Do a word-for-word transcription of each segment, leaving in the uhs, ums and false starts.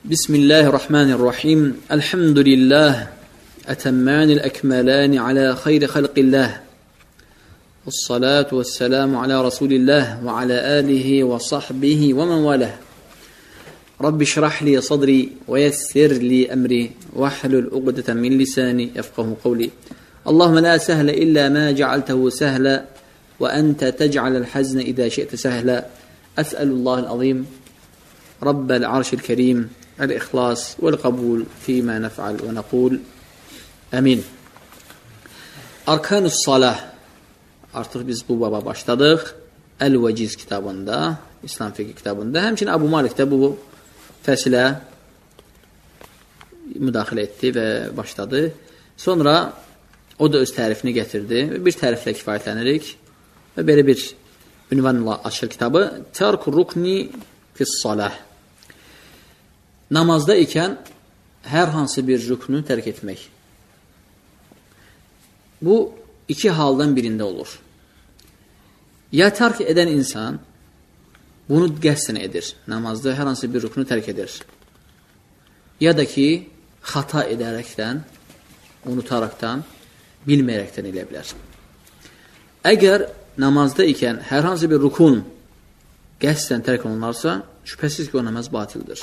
بسم الله الرحمن الرحيم الحمد لله أتمان الأكملان على خير خلق الله والصلاة والسلام على رسول الله وعلى آله وصحبه ومن والاه رب اشرح لي صدري ويسر لي أمري واحلل عقدة من لساني يفقه قولي اللهم لا سهل إلا ما جعلته سهلا وأنت تجعل الحزن إذا شئت سهلا أسأل الله العظيم رب العرش الكريم الإخلاص والقبول فيما نفعل ونقول Əmin. Arkanus Salah. Artıq biz bu baba başladıq. Əl-Vəciz kitabında, İslam fiqh kitabında. Həmçinin Əbu Malik də bu fəsilə müdaxilə etdi və başladı. Sonra o da öz tərifini gətirdi. Bir təriflə kifayətlənirik. Və belə bir ünvanla açır kitabı. Tərk rukni fis salah. Namazda ikən hər hansı bir rüknü tərk etmək. Bu iki haldan birində olur. Ya tərk edən insan bunu qəsdən edir. Namazda hər hansı bir rüknü tərk edir. Ya da ki, xata edərəkdən, unutarakdan, bilməyərəkdən elə bilər. Əgər namazda ikən hər hansı bir rükun qəsdən tərk olunarsa, şübhəsiz ki, o namaz batildir.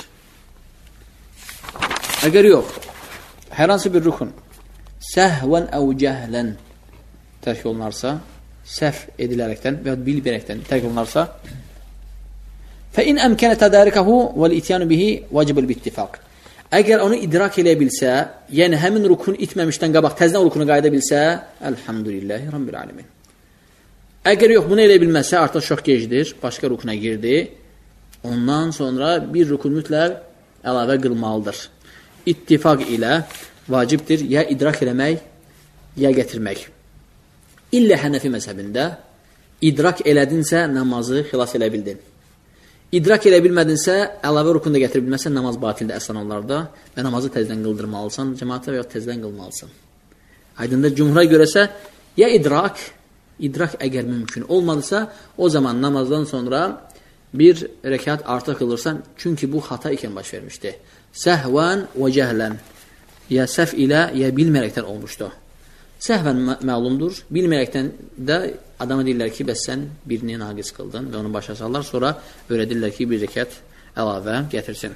Əgər yox, hər hansı bir rükun səhvən əv cəhlən tərk olunarsa, səhv edilərəkdən və ya bilbərəkdən tərk olunarsa, fəin əmkənə tədərikəhu vəl-ityanu bihi vacibul bittifaq. Əgər onu idrak eləyə bilsə, yəni həmin rukun itməmişdən qabaq təzdən rukunu qayda bilsə, əlhamdülillahi rabbil alemin. Əgər yox, bunu elə bilməsə, artıq çox gecdir, başqa rukuna girdi, ondan sonra bir rukun mütləq əlavə qılmalıdır. İttifaq ilə vacibdir ya idrak eləmək, ya gətirmək. İllə Hənəfi məzhəbində idrak elədinsə, namazı xilas elə bildin. İdrak elə bilmədinsə, əlavə rukunu da gətirə bilməsən, namaz batildir əslən onlarda və namazı təzdən qıldırmalısan, cəmaata və ya təzdən qılmalısan. Aydındır, cümhura görəsə, ya idrak, idrak əgər mümkün olmadısa, o zaman namazdan sonra bir rəkat artıq qılırsan, çünki bu xata ikən baş vermişdi. Səhvən və cəhlən. Ya səhv ilə, ya bilmərəkdən olmuşdu. Səhvən məlumdur, bilmərəkdən də adama deyirlər ki, bəs sən birini naqis qıldın və onu başa sallar, sonra öyrədirlər ki, bir rəkat əlavə gətirsin.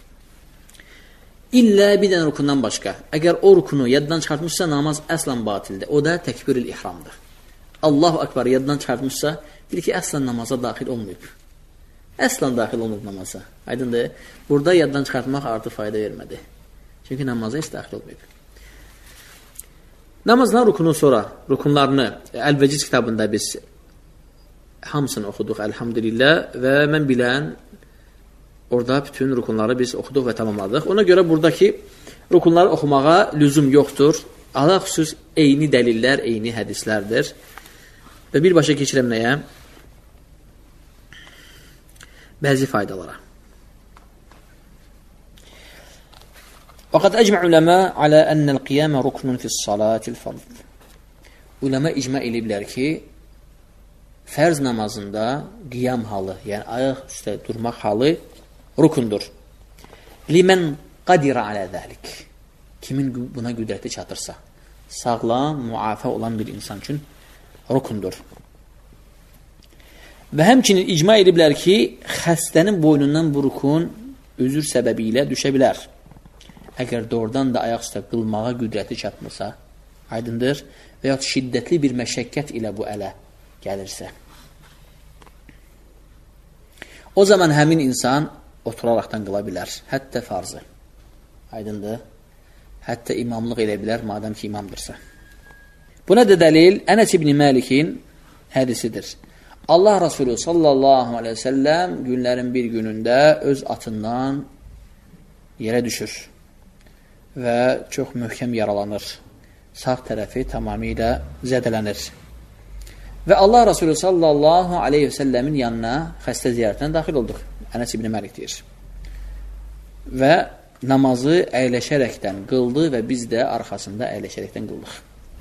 İllə bir dənə rukundan başqa. Əgər o rukunu yaddan çıxartmışsa, namaz əslən batildir. O da təkbir-ül ihramdır. Allahu Akbar yaddan çıxartmışsa, deyir ki, əslən namaza daxil olmayıb. Əslən daxil olmayıb namaza. Aydındır, burada yaddan çıxartmaq artıq fayda vermədi. Çünki namaza heç daxil olmayıb. Namazdan rukunu sonra, rukunlarını Əl-Vəciz kitabında biz hamısını oxuduq, əlhamdülillah, və mən bilən orada bütün rukunları biz oxuduq və tamamladıq. Ona görə buradakı rukunları oxumağa lüzum yoxdur. Allah xüsus eyni dəlillər, eyni hədislərdir. Və birbaşa keçirəm nəyə? Bəzi faydalara. وقد أجمع علماء على أن القيام ركن في الصلاة الفرض. Ulema icma eliblər ki, fərz namazında qiyam halı, yəni ayaq üstə durmaq halı rukundur. Limən qadirə alə zəlik. Kimin buna qüdrəti çatırsa, sağlam, müafə olan bir insan üçün rukundur. Və həmçinin icma ediblər ki, xəstənin boynundan bu rukun üzür səbəbi ilə düşə bilər. Əgər doğrudan da ayaq üstə qılmağa qüdrəti çatmırsa, aydındır, və ya şiddətli bir məşəqqət ilə bu ələ gəlirsə. O zaman həmin insan oturaraqdan qıla bilər, hətta farzı. Aydındır, hətta imamlıq elə bilər, madəm ki imamdırsa. Buna da dəlil Ənəs ibn Məlikin hədisidir. Allah Rasulü sallallahu aleyhi ve sellem günlərin bir günündə öz atından yerə düşür və çox möhkəm yaralanır. Sağ tərəfi tamamilə zədələnir. Və Allah Rasulü sallallahu aleyhi ve sellemin yanına xəstə ziyarətinə daxil olduq. Ənəs ibn Məlik deyir. Və namazı əyləşərəkdən qıldı və biz də arxasında əyləşərəkdən qıldıq.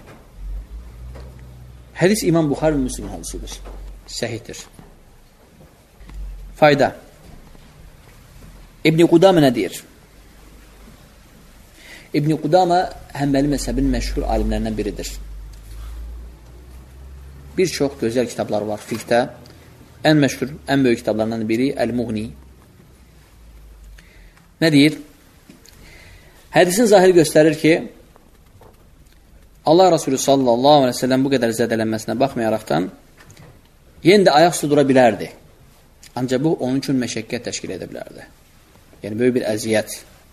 Hədis İmam Buxari və Müslim hədisidir. Səhihdir. Fayda. İbn-i Qudamə nə deyir? İbn Qudama Həmbəli məzhəbinin məşhur alimlərindən biridir. Bir çox gözəl kitablar var fiqhdə. Ən məşhur, ən böyük kitablarından biri Əl-Muğni. Nə deyir? Hədisin zahiri göstərir ki, Allah Rasulü sallallahu aleyhi ve sellem bu qədər zədələnməsinə baxmayaraqdan yenə də ayaq üstə dura bilərdi. Ancaq bu, onun üçün məşəqqət təşkil edə bilərdi. Yəni, böyük bir əziyyət.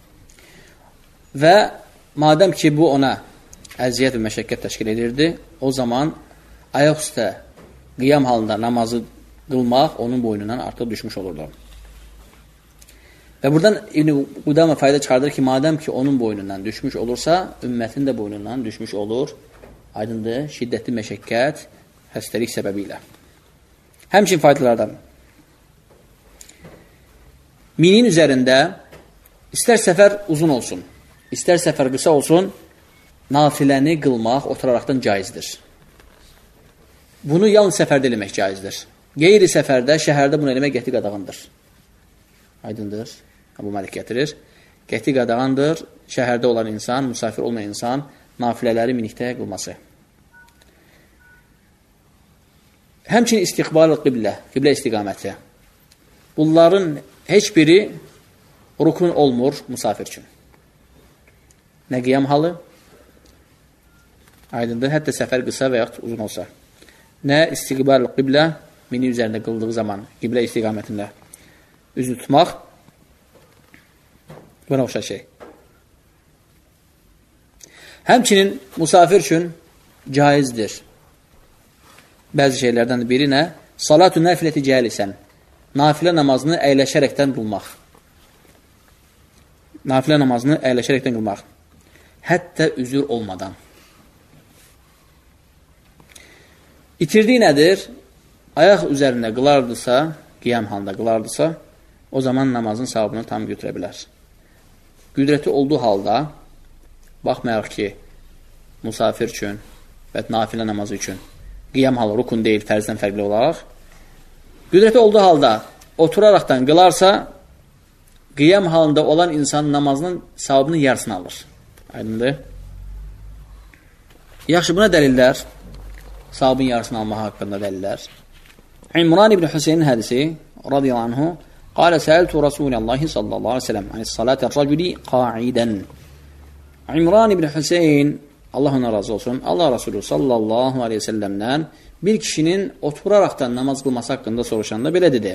Və madəm ki, bu ona əziyyət və məşəqqət təşkil edirdi, o zaman ayaq üstə qiyam halında namazı qılmaq onun boynundan artıq düşmüş olurdu. Və buradan İbn Qudama fayda çıxardır ki, madəm ki, onun boynundan düşmüş olursa, ümmətin də boynundan düşmüş olur. Aydındır, şiddətli məşəqqət, xəstəlik səbəbi ilə. Həmçin faydalardan. Minin üzərində istər səfər uzun olsun, istər səfər qısa olsun, nafiləni qılmaq oturaraqdan caizdir. Bunu yalnız səfərdə eləmək caizdir. Qeyri səfərdə, şəhərdə bunu eləmək qəti qadağandır. Aydındır. Bu Məlik gətirir. Qəti qadağandır. Şəhərdə olan insan, müsafir olmayan insan nafilələri minikdə qılması. Həmçinin istiqbal qiblə, qiblə istiqaməti. Bunların heç biri rukun olmur musafir üçün. Nə qiyam halı, aydındır, hətta səfər qısa və yaxud uzun olsa. Nə istiqbal qiblə, mini üzərində qıldığı zaman qiblə istiqamətində üzü tutmaq, buna oxşar şey. Həmçinin musafir üçün caizdir. Bəzi şeylərdən biri nə? Salatü nəfiləti cəlisən. Nafilə namazını əyləşərəkdən qılmaq. Nafilə namazını əyləşərəkdən qılmaq. Hətta üzür olmadan. İtirdiyi nədir? Ayaq üzərində qılardısa, qiyam halında qılardısa, o zaman namazın savabını tam götürə bilər. Qüdrəti olduğu halda, baxmayaraq ki, musafir üçün və nafilə namazı üçün qiyam halı rukun deyil, fərzdən fərqli olaraq, qüdrəti olduğu halda oturaraqdan qılarsa, qiyam halında olan insan namazının savabının yarısını alır. Aydındır. Yaxşı, buna dəlillər, savabın yarısını almaq haqqında dəlillər. İmran ibn Hüseynin hədisi, radiyallahu anhu, qalə səəltu Rasulillahi sallallahu aleyhi ve sellem anis salatən raculi qa'idən. İmran ibn Hüseyin, Allah ona razı olsun, Allah Rasulü sallallahu aleyhi ve sellemdən bir kişinin oturaraqdan namaz qılması haqqında soruşanda belə dedi.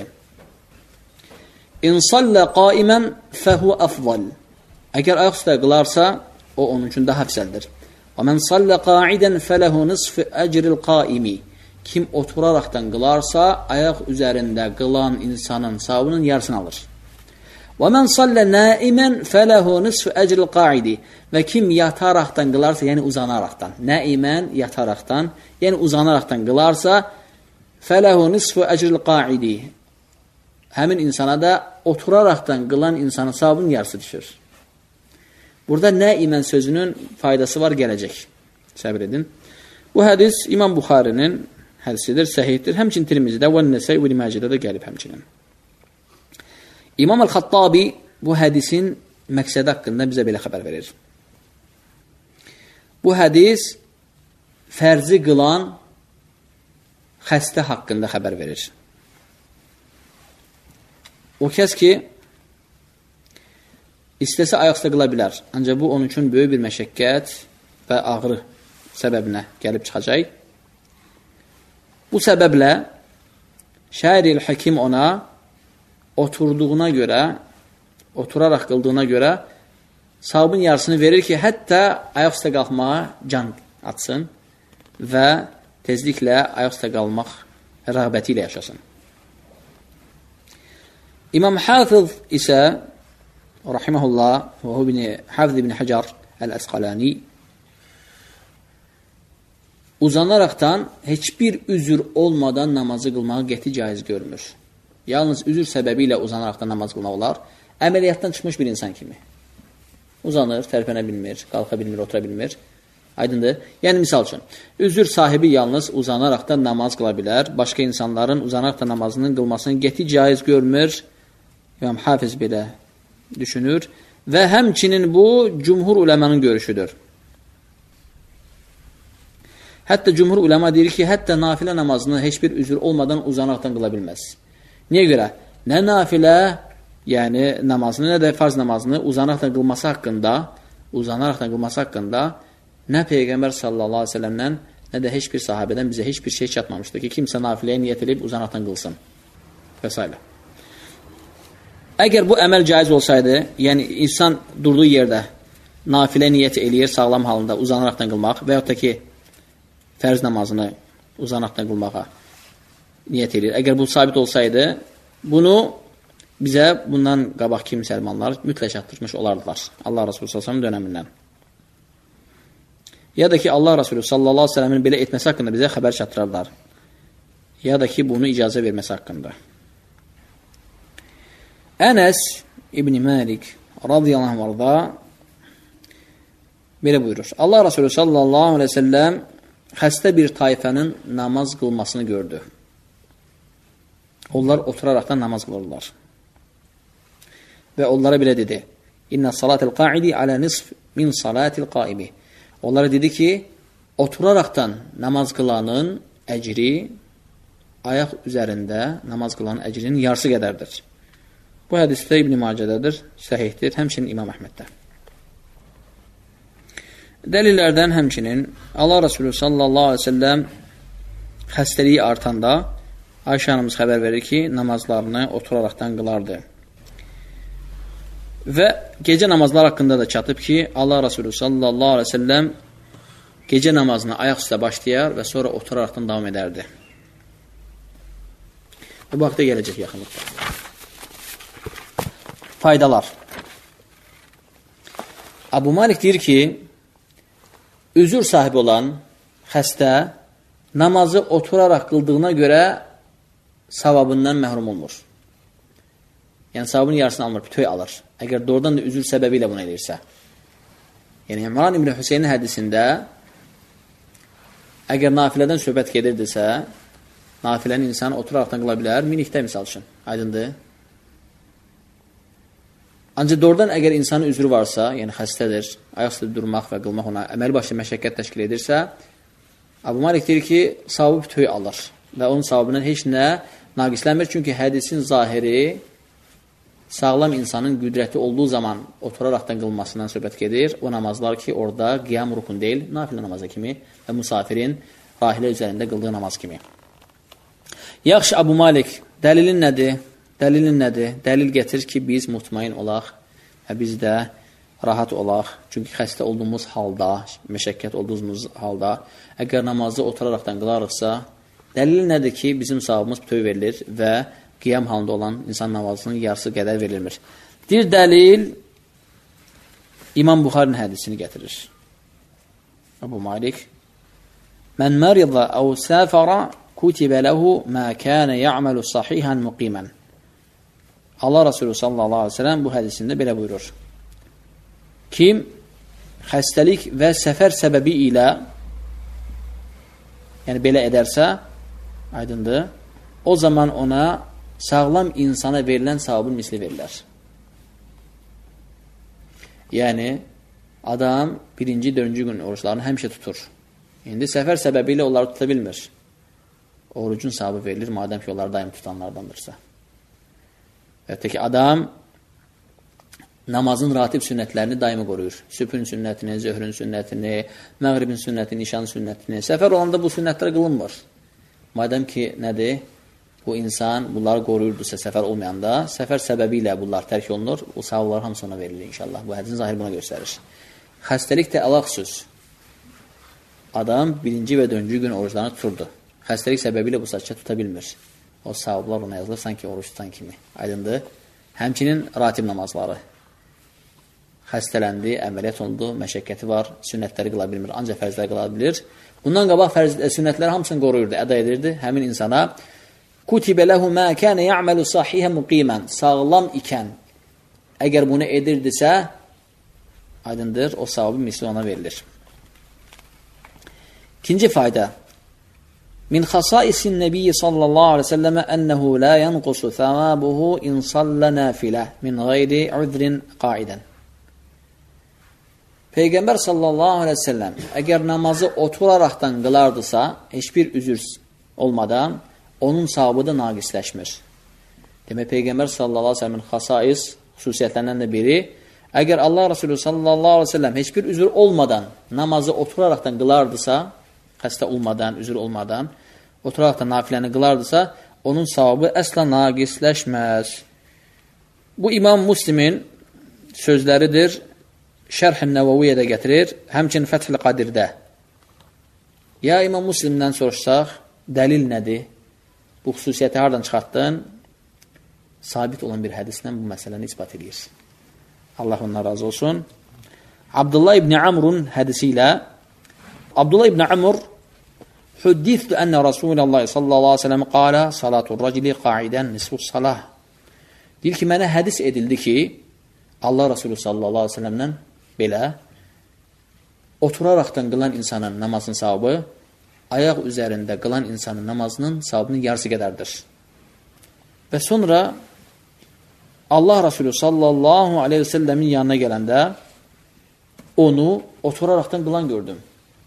İn sallə qaimən fəhu afzal. Əgər ayaq üstə qılarsa, o onun üçün daha əfsəldir. Və mən sallə qa'idən fələhu nisfi əcril qaimi. Kim oturaraqdan qılarsa, ayaq üzərində qılan insanın savabının yarısını alır. Və mən sallə naimən fələhu nisfi əcril qa'idi. Və kim yataraqdan qılarsa, yəni uzanaraqdan, naimən yataraqdan, yəni uzanaraqdan qılarsa, fələhu nisfi əcril qa'idi. Həmin insana da oturaraqdan qılan insanın savabının yarısı düşür. Burada naimən sözünün faydası var, gələcək. Səbir edin. Bu hədis İmam Buxarinin hədisidir, səhihdir. Həmçin Tirmizidə və Nəsəy və Məcidə də gəlib həmçinin. İmam Əl-Xattabi bu hədisin məqsədi haqqında bizə belə xəbər verir. Bu hədis fərzi qılan xəstə haqqında xəbər verir. O kəs ki, istəsə ayaq üstə qıla bilər. Ancaq bu, onun üçün böyük bir məşəqqət və ağrı səbəbinə gəlib çıxacaq. Bu səbəblə Şəri-ül Həkim ona oturduğuna görə, oturaraq qıldığına görə savabın yarısını verir ki, hətta ayaq üstə qalxmağa can atsın və tezliklə ayaq üstə qalmaq rəğbəti ilə yaşasın. İmam Hafiz isə rahiməhullah və Hafiz ibn Hacar Əl-Əsqalani uzanaraqdan heç bir üzür olmadan namazı qılmağı qəti caiz görmür. Yalnız üzür səbəbi ilə uzanaraqdan namaz qılmaq olar. Əməliyyatdan çıxmış bir insan kimi. Uzanır, tərpənə bilmir, qalxa bilmir, otura bilmir. Aydındır. Yəni, misal üçün, üzür sahibi yalnız uzanaraqdan namaz qıla bilər. Başqa insanların uzanaraqdan namazının qılmasını qəti caiz görmür. İmam Hafiz belə düşünür və həmçinin bu cümhur uləmanın görüşüdür. Hətta cümhur uləma deyir ki, hətta nafilə namazını heç bir üzr olmadan uzanaqdan qıla bilməz. Niyə görə? Nə nafilə, yəni namazını, nə də farz namazını uzanaqdan qılması haqqında, uzanaraqdan qılması haqqında nə Peyğəmbər sallallahu aleyhi ve sellemdən, nə də heç bir sahabədən bizə heç bir şey çatmamışdır ki, kimsə nafiləyə niyyət edib uzanaqdan qılsın və s. Əgər bu əməl caiz olsaydı, yəni insan durduğu yerdə nafilə niyyət eləyir sağlam halında uzanaraqdan qılmaq və yaxud da ki, fərz namazını uzanaqdan qılmağa niyyət eləyir. Əgər bu sabit olsaydı, bunu bizə bundan qabaqki müsəlmanlar mütləq çatdırmış olardılar. Allah Resulü sallallahu aleyhi ve sellem dönəmindən. Ya da ki, Allah Resulü sallallahu aleyhi ve sellemin belə etməsi haqqında bizə xəbər çatdırarlar. Ya da ki, bunu icazə verməsi haqqında. Ənəs İbn Malik radiyallahu anhda belə buyurur. Allah Resulü sallallahu aleyhi ve sellem xəstə bir tayfənin namaz qılmasını gördü. Onlar oturaraqdan namaz qılırlar. Və onlara belə dedi. İnna salatil qaidi ala nisf min salatil qaibi. Onlara dedi ki, oturaraqdan namaz qılanın əcri ayaq üzərində namaz qılanın əcrinin yarısı qədərdir. Bu hədisdə İbn Macədədir, səhihdir, həmçinin İmam Əhməddə. Dəlillərdən həmçinin Allah Resulü sallallahu aleyhi ve sellem xəstəliyi artanda Ayşə hanımız xəbər verir ki, namazlarını oturaraqdan qılardı. Və gecə namazlar haqqında da çatıb ki, Allah Resulü sallallahu aleyhi ve sellem gecə namazını ayaq üstə başlayar və sonra oturaraqdan davam edərdi. Bu vaxtda gələcək yaxınlıqda. Faydalar. Abu Malik deyir ki, üzür sahibi olan xəstə namazı oturaraq qıldığına görə savabından məhrum olmur. Yəni, savabının yarısını almır, bütöy alır. Əgər doğrudan da üzür səbəbi ilə bunu edirsə. Yəni, İmran İbn Hüseynin hədisində əgər nafilədən söhbət gedirdirsə, nafiləni insan oturaraqdan qıla bilər, minikdə misal üçün. Aydındır. Ancaq doğrudan əgər insanın üzrü varsa, yəni xəstədir, ayaq üstə durmaq və qılmaq ona əməli başlı məşəqqət təşkil edirsə, Abu Malik deyir ki, savabı bütöy alır və onun savabından heç nə naqislənmir. Çünki hədisin zahiri sağlam insanın qüdrəti olduğu zaman oturaraqdan qılmasından söhbət gedir. O namazlar ki, orada qiyam rukun deyil, nafilə namazı kimi və müsafirin rahilə üzərində qıldığı namaz kimi. Yaxşı, Abu Malik, dəlilin nədir? Dəlilin nədir? Dəlil gətirir ki, biz mutmain olaq və biz də rahat olaq. Çünki xəstə olduğumuz halda, məşəqqət olduğumuz halda, əgər namazı oturaraqdan qılarıqsa, dəlil nədir ki, bizim savabımız bütöv verilir və qiyam halında olan insan namazının yarısı qədər verilmir. Bir dəlil İmam Buxarinin hədisini gətirir. Abu Malik Mən mərida əv səfərə kutibə ləhu mə kənə ya'məlu sahihən muqimən. Allah Resulü sallallahu aleyhi ve sellem bu hədisində belə buyurur. Kim xəstəlik və səfər səbəbi ilə yəni belə edərsə, aydındır, o zaman ona sağlam insana verilən savabın misli verilər. Yəni, adam birinci, dördüncü gün oruçlarını həmişə tutur. İndi səfər səbəbi ilə onları tuta bilmir. Orucun savabı verilir, madəm ki, onları daim tutanlardandırsa. Hətta ki, adam namazın ratib sünnətlərini daimi qoruyur. Sübhün sünnətini, zöhrün sünnətini, məğribin sünnətini, nişan sünnətini. Səfər olanda bu sünnətlər qılınmır. Madəm ki, nədir? Bu insan bunları qoruyurdusa səfər olmayanda, səfər səbəbi ilə bunlar tərk olunur, o savablar hamısı ona verilir inşallah. Bu hədin zahir buna göstərir. Xəstəlik də ələxsus. Adam birinci və dördüncü gün oruclarını tuturdu. Xəstəlik səbəbi ilə bu saçça tuta bilmir. O savablar ona yazılır, sanki oruç tutan kimi. Aydındır. Həmçinin ratib namazları. Xəstələndi, əməliyyat oldu, məşəqqəti var, sünnətləri qıla bilmir, ancaq fərzləri qıla bilir. Bundan qabaq fərz, sünnətləri hamısını qoruyurdu, əda edirdi. Həmin insana kutibə ləhu mə kənə ya'məlu sahihə muqimən. Sağlam ikən, əgər bunu edirdisə, aydındır, o savabı misli ona verilir. İkinci fayda. min xasaisin nəbiyyi sallallahu aleyhi ve selleme ennehu la yanqusu thavabuhu in salla nafilə min gayri udrin qaidən. Peyğəmbər sallallahu aleyhi ve sellem əgər namazı oturaraqdan qılardısa, heç bir üzür olmadan, onun savabı da naqisləşmir. Demək, Peyğəmbər sallallahu aleyhi ve sellemin xasais xüsusiyyətlərindən də biri, əgər Allah Resulü sallallahu aleyhi ve sellem heç bir üzür olmadan namazı oturaraqdan qılardısa, xəstə olmadan, üzür olmadan, oturaraqdan nafiləni qılardısa, onun savabı əsla naqisləşməz. Bu İmam Müslimin sözləridir, Şərh-i Nəvəviyyədə gətirir, həmçinin Fəth-i Qadirdə. Ya İmam Müslimdən soruşsaq, dəlil nədir? Bu xüsusiyyəti hardan çıxartdın? Sabit olan bir hədislə bu məsələni ispat edir. Allah ondan razı olsun. Abdullah ibn Amr'un hədisi ilə Abdullah ibn Amr Huddithu enne Rasulullah sallallahu aleyhi ve sellem qala salatul racili qaidən nisfu salah. Deyir ki, mənə hədis edildi ki, Allah Resulü sallallahu aleyhi ve sellemdən belə oturaraqdan qılan insanın namazının savabı ayaq üzərində qılan insanın namazının savabının yarısı qədərdir. Və sonra Allah Resulü sallallahu aleyhi ve sellemin yanına gələndə onu oturaraqdan qılan gördüm.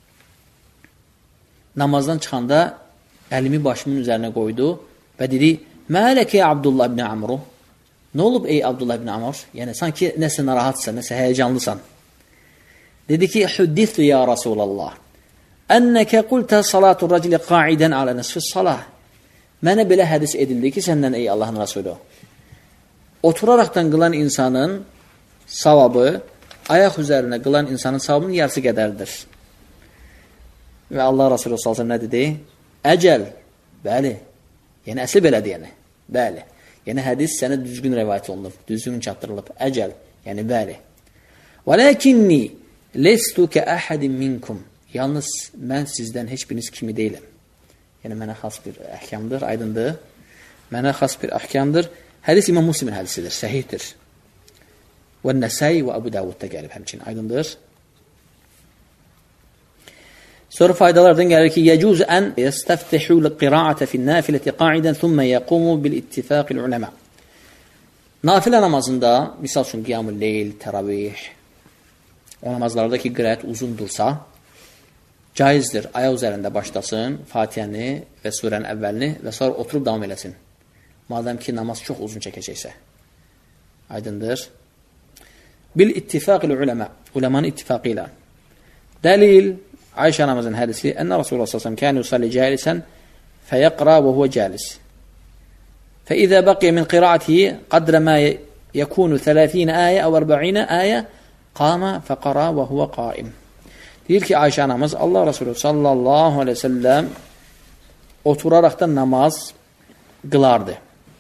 Namazdan çıxanda əlimi başımın üzərinə qoydu və dedi, Mələkə Abdullah ibn Amru, nə olub ey Abdullah ibn Amr? Yəni, sanki nəsə narahatsan, nəsə həyəcanlısan. Dedi ki, Huddithu ya Rasulallah, ənnəkə qultə salatul racili qaidən alə nisfi salah. Mənə belə hədis edildi ki, səndən ey Allahın Rasulü, oturaraqdan qılan insanın savabı, ayaq üzərində qılan insanın savabının yarısı qədərdir. Və Allah Rasulü sallallahu aleyhi ve sellem nə dedi? Əcəl, bəli, yəni əsli belədir, yəni, bəli. Yəni, hədis sənə düzgün rəvayət olunub, düzgün çatdırılıb, əcəl, yəni, bəli. وَلَكِنِّي لَسْتُ كَأَحَدٍ مِنْكُمْ Yalnız mən sizdən heç biriniz kimi deyiləm. Yəni, mənə xas bir əhkamdır, aydındır. Mənə xas bir əhkamdır. Hədis İmam Müslimin hədisidir, səhihdir. Və Nəsai və Əbu Davudda gəlib həmçinin, aydındır. Sonra faydalardan gəlir ki, yəcuz ən yəstəftihü l-qira'ətə fin-nafiləti qa'idən thumma yaqumu bil-ittifaqil uləmə. Nafilə namazında, misal üçün qiyam-ül leyl, təravih, o namazlarda ki, qirayət uzun dursa, caizdir, ayaq üzərində başlasın, Fatihəni və surənin əvvəlini və sonra oturub davam eləsin. Madəm ki, namaz çox uzun çəkəcəksə. Aydındır. Bil-ittifaqil uləmə, uləmanın ittifaqı ilə. Dəlil, Ayşə anamızın hədisi, Ənə Rasulullah sallallahu əleyhi və səlləm kən yusalli cəlisən fəyəqra və huvə cəlis. Fəizə bəqiyə min qiraatihi qadrə mə yəkunu thələthine ayə əv ərbə'inə ayə qama fəqara və huvə qaim. Deyir ki, Ayşə anamız Allah Rasulü sallallahu aleyhi və səlləm oturaraqdan namaz qılardı.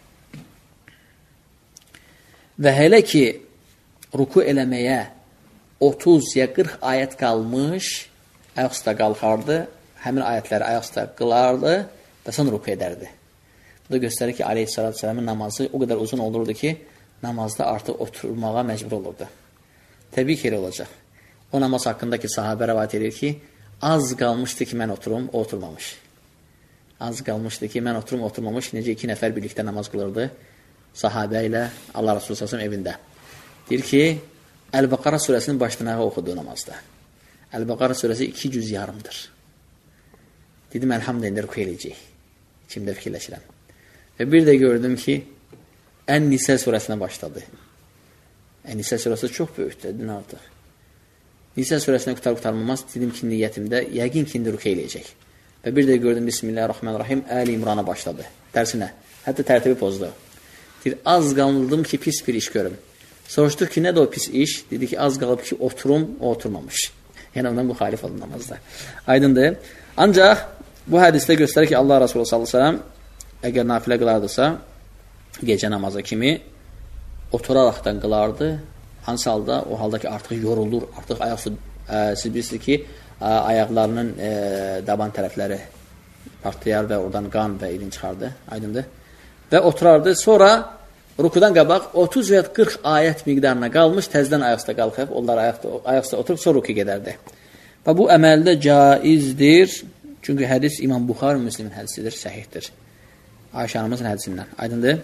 Və hələ ki, ruku eləməyə otuz ya qırx ayət qalmış, ayaq üstə qalxardı, həmin ayətləri ayaq üstə qılardı və sonra ruku edərdi. Bu da göstərir ki, aleyhissalatü vesselamın namazı o qədər uzun olurdu ki, namazda artıq oturmağa məcbur olurdu. Təbii ki, elə olacaq. O namaz haqqında ki, sahabə rəvayət edir ki, az qalmışdı ki, mən oturum, o oturmamış. Az qalmışdı ki, mən oturum, oturmamış. Necə iki nəfər birlikdə namaz qılırdı sahabə ilə Allah Rasulü sallallahu əleyhi və səlləm evində. Deyir ki, Əl-Bəqara surəsinin başdan ayağa oxuduğu namazda. Əl-Bəqara surəsi iki cüz yarımdır. Dedim, əlhamdülillah, indi rüku eləyəcək. İçimdə fikirləşirəm. Və bir də gördüm ki, Ən-Nisə surəsinə başladı. Ən-Nisə surəsi çox böyükdür, din artıq. Nisə surəsinə qutar-qutarmamaz, dedim ki, niyyətimdə, yəqin ki, indi rüku eləyəcək. Və bir də gördüm, Bismillahirrahmanirrahim, Əli-İmrana başladı. Dərsinə, hətta tərtibi pozdu. Deyir, az qaldım ki, pis bir iş görüm. Soruşduq ki, nədir o pis iş? Dedi ki, az qalıb ki, oturum, o oturmamış. Yəni, ondan müxalif oldu namazda. Aydındır. Ancaq bu hədisdə göstərir ki, Allah Rasulü sallallahu əleyhi və səlləm əgər nafilə qılardısa, gecə namazı kimi oturaraqdan qılardı. Hansı halda? O halda ki, artıq yorulur, artıq ayaq su, ə, siz bilirsiniz ki, ə, ayaqlarının ə, daban tərəfləri partlayar və oradan qan və irin çıxardı. Aydındır. Və oturardı. Sonra rukudan qabaq otuz və qırx ayət miqdarına qalmış, təzdən ayaqda qalxıb, onlar ayaqda, ayaqda oturub, sonra ruku gedərdi. Və bu əməldə caizdir, Çünki hədis İmam Buxari Müslimin hədisidir, səhihdir. Ayşə anamızın hədisindən. Aydındır?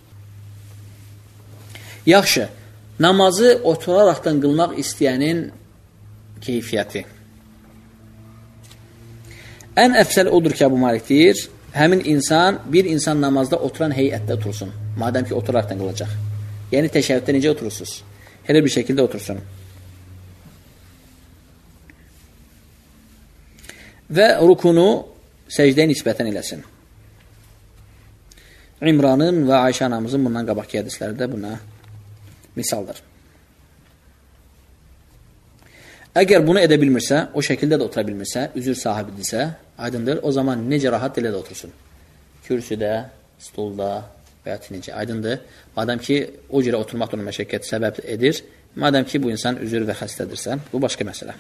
Yaxşı, namazı oturaraqdan qılmaq istəyənin keyfiyyəti. Ən əfsəl odur ki, Əbu Malik deyir, həmin insan, bir insan namazda oturan heyətdə otursun. Madəm ki, oturaraqdan qılacaq. Yəni, təşəhhüddə necə oturursunuz? Elə bir şəkildə otursun. Və rukunu səcdəyə nisbətən eləsin. İmranın və Ayşə anamızın bundan qabaqki hədisləri də buna misaldır. Əgər bunu edə bilmirsə, o şəkildə də otura bilmirsə, üzür sahibidirsə, aydındır, o zaman necə rahat dilə də otursun. Kürsüdə, stulda və ya necə, aydındır. Madəm ki, o cürə oturmaq onun məşəkkəti səbəb edir, madəm ki, bu insan üzür və xəstədirsə, bu başqa məsələ.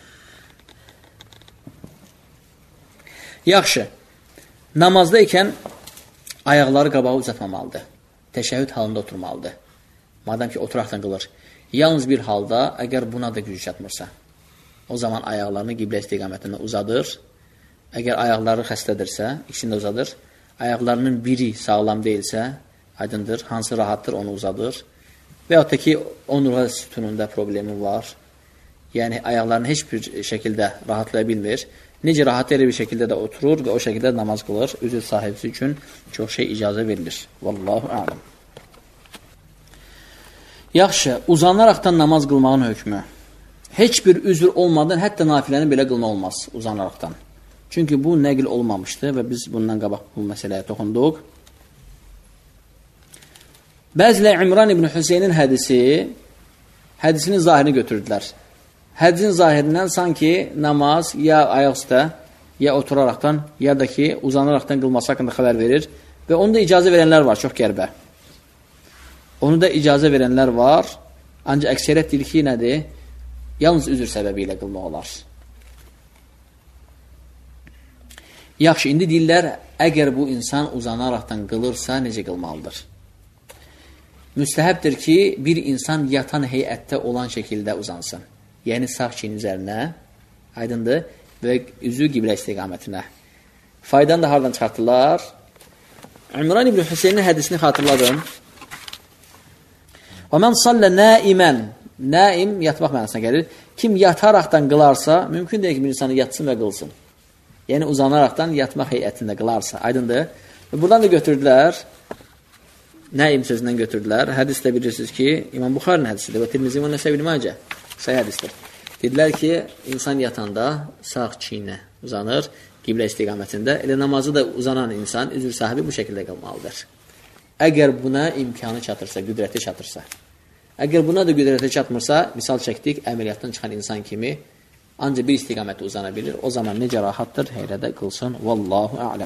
Yaxşı, namazda ikən ayaqları qabağı uzatmamalıdır. Təşəhhüd halında oturmalıdır. Madəm ki, oturaqdan qılır. Yalnız bir halda, əgər buna da gücü çatmırsa, o zaman ayaqlarını qiblə istiqamətində uzadır. Əgər ayaqları xəstədirsə, ikisini də uzadır. Ayaqlarının biri sağlam deyilsə, aydındır, hansı rahatdır, onu uzadır. Və yaxud da ki, onurğa sütununda problemi var. Yəni, ayaqlarını heç bir şəkildə rahatlaya bilmir. Necə rahat elə bir şəkildə də oturur və o şəkildə namaz qılır. Üzr sahibisi üçün çox şey icazə verilir. Vallahu a'lam. Yaxşı, uzanaraqdan namaz qılmağın hökmü. Heç bir üzr olmadan hətta nafiləni belə qılma olmaz uzanaraqdan. Çünki bu nəql olmamışdı və biz bundan qabaq bu məsələyə toxunduq. Bəzilər İmran ibn Hüseynin hədisi, hədisinin zahirini götürdülər. Hədisin zahirindən sanki namaz ya ayaq üstə, ya oturaraqdan, ya da ki, uzanaraqdan qılması haqqında xəbər verir və onu da icazə verənlər var, çox qəribə. Onu da icazə verənlər var, ancaq əksəriyyət deyir ki, nədir? Yalnız üzr səbəbi ilə qılmaq olar. Yaxşı, indi deyirlər, əgər bu insan uzanaraqdan qılırsa, necə qılmalıdır? Müstəhəbdir ki, bir insan yatan heyətdə olan şəkildə uzansın. Yəni, sağ çiyin üzərinə, aydındır, və üzü qiblə istiqamətinə. Faydan da haradan çıxartırlar? İmran ibn Hüseynin hədisini xatırladım. Və mən sallə naimən, naim yatmaq mənasına gəlir. Kim yataraqdan qılarsa, mümkün deyil ki, bir insanı yatsın və qılsın. Yəni, uzanaraqdan yatmaq heyətində qılarsa, aydındır. Və buradan da götürdülər, naim sözündən götürdülər. Hədis də bilirsiniz ki, İmam Buxarinin hədisidir və Tirmizi və Nəsə ibn Macə. Səhih hədisdir. Dedilər ki, insan yatanda sağ çiyinə uzanır, qiblə istiqamətində. Elə namazı da uzanan insan, üzr sahibi bu şəkildə qılmalıdır. Əgər buna imkanı çatırsa, qüdrəti çatırsa. Əgər buna da qüdrəti çatmırsa, misal çəkdik, əməliyyatdan çıxan insan kimi ancaq bir istiqamətdə uzana bilir. O zaman necə rahatdır, heyrədə qılsın. Vallahu a'ləm.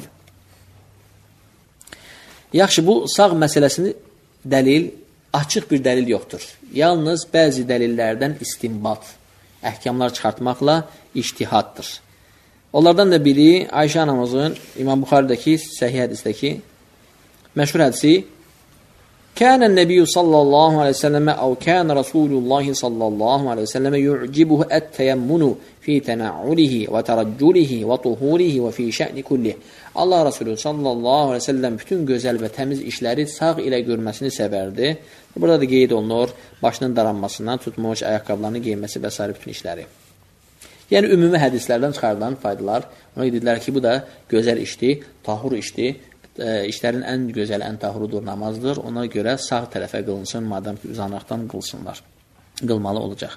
Yaxşı, bu sağ məsələsini dəlil, açıq bir dəlil yoxdur. Yalnız bəzi dəlillərdən istinbat, əhkamlar çıxartmaqla ictihaddır. Onlardan da biri Ayşə anamızın İmam Buxarıdakı səhih hədisdəki məşhur hədisi Kənən Nəbiyyü sallallahu aleyhi ve selleme əv kənə Rasulullahi sallallahu aleyhi ve selleme yu'cibuhu ət-təyəmmunu fi tənə'ulihi və tərəcculihi və tuhurihi və fi şə'ni kullih. Allah Resulü sallallahu aleyhi ve sellem bütün gözəl və təmiz işləri sağ ilə görməsini sevərdi. Burada da qeyd olunur, başının daranmasından tutmuş, ayaqqablarını geyinməsi və s. bütün işləri. Yəni, ümumi hədislərdən çıxarılan faydalar. Ona dedilər ki, bu da gözəl işdir, tahur işdir. E, işlərin ən gözəl, ən tahurudur namazdır. Ona görə sağ tərəfə qılınsın, madəm ki, uzanaqdan qılsınlar. Qılmalı olacaq.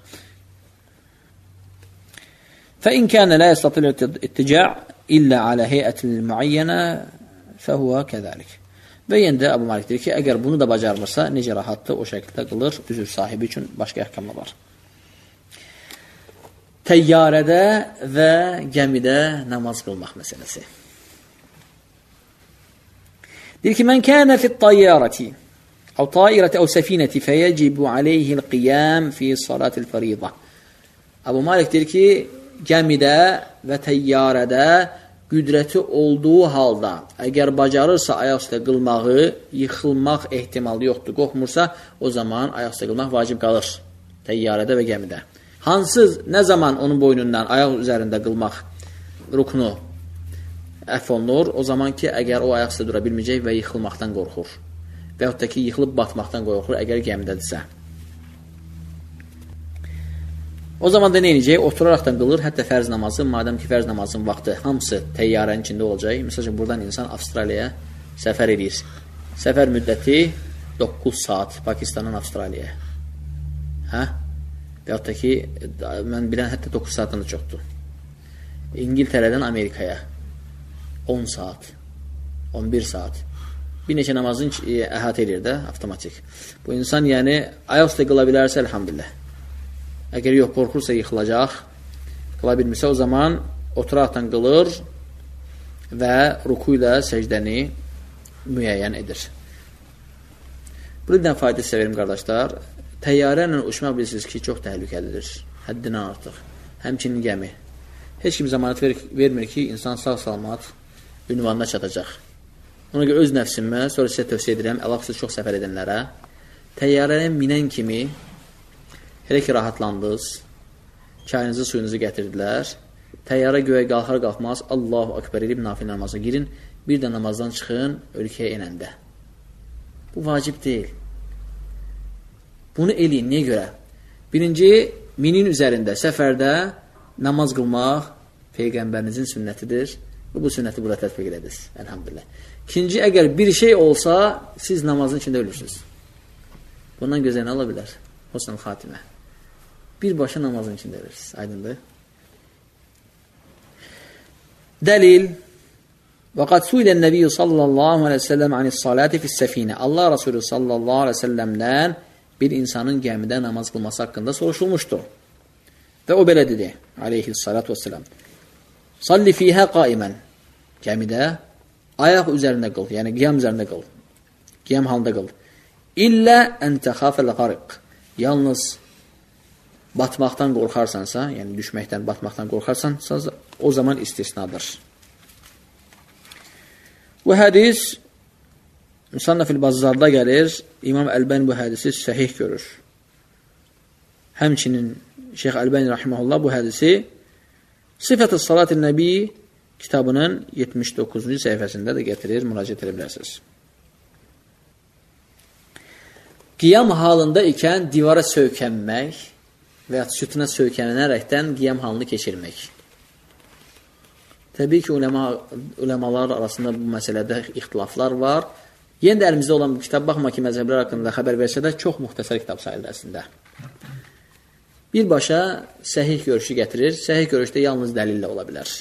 فَإِنْ كَانَ لَا يَسْتَطِلُ الْاِتِّجَعِ إِلَّا عَلَى هَيْئَةٍ مُعَيَّنَةٍ فَهُوَ كَذَلِكَ. Və yenə də Əbu Malik deyir ki, əgər bunu da bacarmırsa, necə rahatdır, o şəkildə qılır, üzr sahibi üçün başqa əhkamlar var. Təyyarədə və gəmidə namaz qılmaq məsələsi. Deyir ki, mən kənə fit-tayyarəti əv tayyirəti əv səfinəti fəyəcibu aleyhil qiyam fi salatil fəridə. Əbu Malik deyir ki, gəmidə və təyyarədə qüdrəti olduğu halda, əgər bacarırsa ayaq üstə qılmağı, yıxılmaq ehtimalı yoxdur, qorxmursa, o zaman ayaq üstə qılmaq vacib qalır təyyarədə və gəmidə. Hansız, nə zaman onun boynundan ayaq üzərində qılmaq rukunu əff olunur. O zaman ki, əgər o ayaq üstə dura bilməyəcək və yıxılmaqdan qorxur. Və yaxud da ki, yıxılıb batmaqdan qorxur, əgər gəmidədirsə. O zaman da nə edəcək? Oturaraqdan qılır, hətta fərz namazı, madəm ki, fərz namazın vaxtı hamısı təyyarənin içində olacaq. Məsələn, buradan insan Avstraliyaya səfər edir. Səfər müddəti doqquz saat Pakistandan Avstraliyaya. Hə? Və yaxud da ki, mən bilən hətta doqquz saatdan da çoxdur. İngiltərədən Amerikaya on saat, on bir saat. Bir neçə namazın əhatə edir də, avtomatik. Bu insan, yəni, ayaq üstə qıla bilərsə, elhamdülillah. Əgər yox, qorxursa yıxılacaq, qıla bilmirsə, o zaman oturaqdan qılır və ruku ilə səcdəni müəyyən edir. Buradan fayda sizə verim, qardaşlar. Təyyarə ilə uçmaq bilirsiniz ki, çox təhlükəlidir. Həddindən artıq. Həmçinin gəmi. Heç kim zamanət ver vermir ki, insan sağ-salamat ünvanına çatacaq. Ona görə öz nəfsimə, sonra sizə tövsiyə edirəm, əlaqsız çox səfər edənlərə, təyyarəyə minən kimi elə ki, rahatlandınız, çayınızı, suyunuzu gətirdilər, təyyarə göyə qalxar-qalxmaz, Allahu Akbar edib nafil namazına girin, bir də namazdan çıxın, ölkəyə enəndə. Bu vacib deyil. Bunu eləyin, niyə görə? Birinci, minin üzərində, səfərdə namaz qılmaq Peyğəmbərinizin sünnətidir və bu sünnəti burada tətbiq edəsiniz, əlhamdülillah. İkinci, əgər bir şey olsa, siz namazın içində ölürsünüz. Bundan gözəl nə ola bilər? Husnul xatimə. Birbaşa namazın içində verirsiniz. Aydındır. Dəlil. Və qad suilən Nəbiyyə sallallahu aleyhi ve sellem anis-salati fis-səfinə. Allah Rasulü sallallahu aleyhi ve sellemdən bir insanın gəmidə namaz qılması haqqında soruşulmuşdur. Və o belə dedi, aleyhissalatu vesselam. Salli fiyhə qaimən. Gəmidə ayaq üzərində qıl, yəni qiyam üzərində qıl. Qiyam halında qıl. İllə ən təxafəl qariq. Yalnız batmaqdan qorxarsansa, yəni düşməkdən, batmaqdan qorxarsansa, o zaman istisnadır. Bu hədis Musannaf-ül Bazzarda gəlir, İmam Əlbəni bu hədisi səhih görür. Həmçinin Şeyx Əlbəni rahimehullah bu hədisi Sifət-ı Salat-ı Nəbi kitabının yetmiş doqquzuncu səhifəsində də gətirir, müraciət edə bilərsiniz. Qiyam halında ikən divara söykənmək və ya sütuna söykənənərəkdən qiyam halını keçirmək. Təbii ki, uləma, uləmalar arasında bu məsələdə ixtilaflar var. Yenə də əlimizdə olan bu kitab, baxma ki, məzhəblər haqqında xəbər versə də, çox müxtəsər kitab sayılır əslində. Birbaşa səhih görüşü gətirir. Səhih görüşdə yalnız dəlillə ola bilər.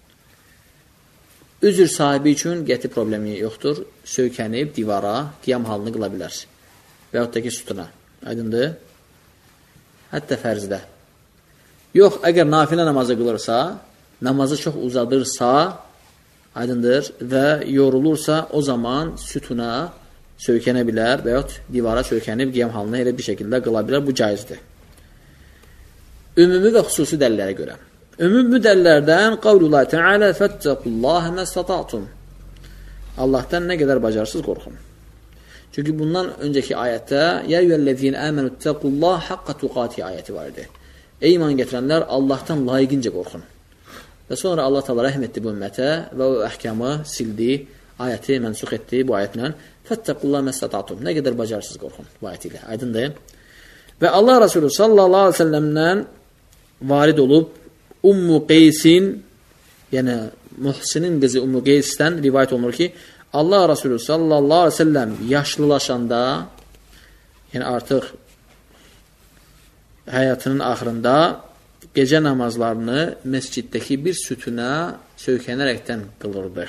Üzr sahibi üçün qəti problemi yoxdur. Söykənib divara qiyam halını qıla bilər. Və yaxud da ki, sütuna. Aydındır? Hətta fərzdə. Yox, əgər nafilə namazı qılırsa, namazı çox uzadırsa, aydındır, və yorulursa, o zaman sütuna söykənə bilər və yaxud divara söykənib qiyam halını elə bir şəkildə qıla bilər. Bu caizdir. Ümumi və xüsusi dəlillərə görə. Ümumi dəlillərdən qavlullahi teala fəttəqullaha məstata'tum. Allahdan nə qədər bacarsız qorxun. Çünki bundan öncəki ayətdə ya eyyuhellezine amenu ittaqullaha haqqa tuqati ayəti var idi. Ey iman gətirənlər, Allahdan layiqincə qorxun. Və sonra Allah Taala rəhm etdi bu ümmətə və o əhkamı sildi, ayəti mənsux etdi bu ayətlə. Fəttəqullaha məstata'tum. Nə qədər bacarsız qorxun bu ayət ilə. Aydındır? Və Allah Resulü sallallahu əleyhi və səlləmdən varid olub Ummu Qeysin, yəni Muhsinin qızı Ummu Qeysdən rivayət olunur ki, Allah Resulü sallallahu aleyhi ve sellem yaşlılaşanda, yəni artıq həyatının axırında gecə namazlarını məsciddəki bir sütuna söykənərəkdən qılırdı.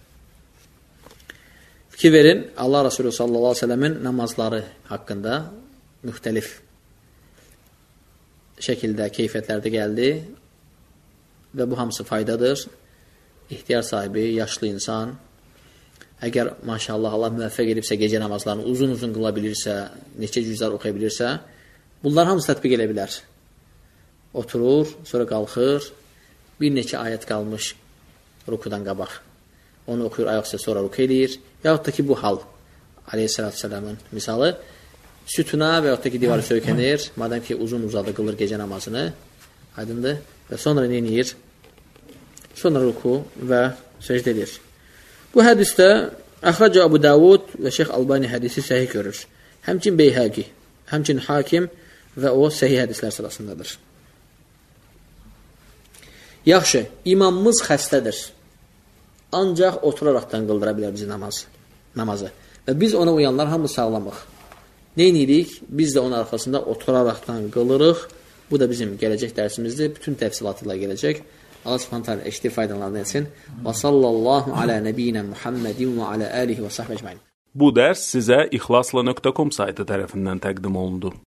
Fikir verin, Allah Resulü sallallahu aleyhi ve sellemin namazları haqqında müxtəlif şəkildə, keyfiyyətlərdə gəldi və bu hamısı faydadır. İhtiyar sahibi, yaşlı insan, əgər maşallah Allah müvəffəq edibsə, gecə namazlarını uzun-uzun qıla bilirsə, neçə cüzlər oxuya bilirsə, bunlar hamısı tətbiq edə bilər. Oturur, sonra qalxır, bir neçə ayət qalmış rukudan qabaq. Onu oxuyur, ayaq üstə sonra ruku edir. Yaxud da ki, bu hal, aleyhissalatü vesselamın misalı, sütuna və yaxud da ki, divarı söykənir, madəm ki, uzun-uzadı qılır gecə namazını, aydındır, və sonra neyinir? Sonra ruku və səcdə edir. Bu hədisdə Əxracə Əbu Davud və Şeyx Albani hədisi səhih görür. Həmçin Beyhəqi, həmçin Hakim və o səhih hədislər sırasındadır. Yaxşı, imamımız xəstədir. Ancaq oturaraqdan qıldıra bilər bizi namaz, namazı. Və biz ona uyanlar hamı sağlamıq. Neynirik? Biz də onun arxasında oturaraqdan qılırıq. Bu da bizim gələcək dərsimizdir. Bütün təfsilatıyla gələcək. Allah subhanahu taala eşitdiyi faydalarını etsin. Və sallallahu ala nəbiyyinə Muhammedin və ala alihi və sahbihi ecmaîn. Bu dərs sizə ixlasla nöqtə com saytı tərəfindən təqdim olundu.